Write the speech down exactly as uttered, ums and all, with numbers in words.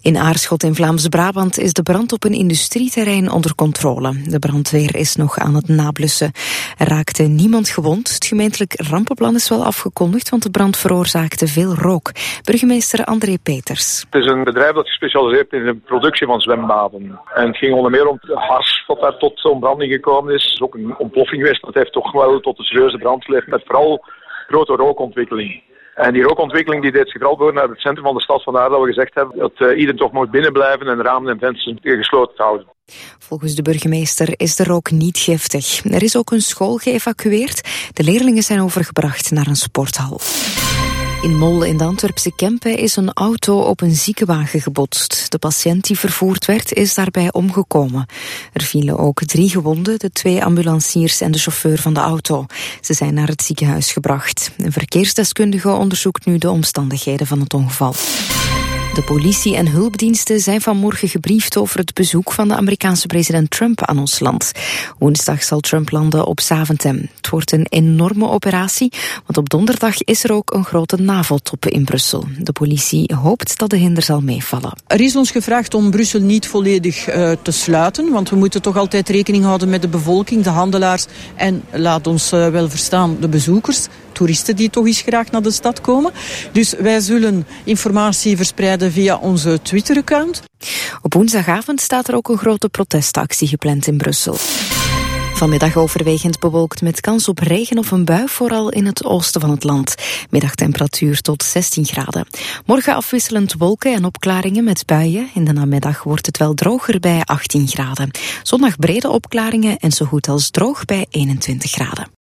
In Aarschot in Vlaams-Brabant is de brand op een industrieterrein onder controle. De brandweer is nog aan het nablussen. Er raakte niemand gewond. Het gemeentelijk rampenplan is wel afgekondigd, want de brand veroorzaakte veel rook. Burgemeester André Peters. Het is een bedrijf dat gespecialiseerd is in de productie van zwembaden. En het ging onder meer om het hars dat daar tot ontbranding gekomen is. Het is ook een ontploffing geweest. Dat heeft toch wel tot een serieuze brand geleid met vooral grote rookontwikkeling. En die rookontwikkeling die deed zich vooral door naar het centrum van de stad. Vandaar dat we gezegd hebben dat uh, iedereen toch moet binnenblijven en ramen en vensters gesloten te houden. Volgens de burgemeester is de rook niet giftig. Er is ook een school geëvacueerd. De leerlingen zijn overgebracht naar een sporthal. In Mol in de Antwerpse Kempen is een auto op een ziekenwagen gebotst. De patiënt die vervoerd werd is daarbij omgekomen. Er vielen ook drie gewonden, de twee ambulanciers en de chauffeur van de auto. Ze zijn naar het ziekenhuis gebracht. Een verkeersdeskundige onderzoekt nu de omstandigheden van het ongeval. De politie en hulpdiensten zijn vanmorgen gebriefd over het bezoek van de Amerikaanse president Trump aan ons land. Woensdag zal Trump landen op Zaventem. Het wordt een enorme operatie, want op donderdag is er ook een grote NAVO-top in Brussel. De politie hoopt dat de hinder zal meevallen. Er is ons gevraagd om Brussel niet volledig uh, te sluiten, want we moeten toch altijd rekening houden met de bevolking, de handelaars en, laat ons uh, wel verstaan, de bezoekers. Toeristen die toch eens graag naar de stad komen. Dus wij zullen informatie verspreiden via onze Twitter-account. Op woensdagavond staat er ook een grote protestactie gepland in Brussel. Vanmiddag overwegend bewolkt met kans op regen of een bui, vooral in het oosten van het land. Middagtemperatuur tot zestien graden. Morgen afwisselend wolken en opklaringen met buien. In de namiddag wordt het wel droger bij achttien graden. Zondag brede opklaringen en zo goed als droog bij eenentwintig graden.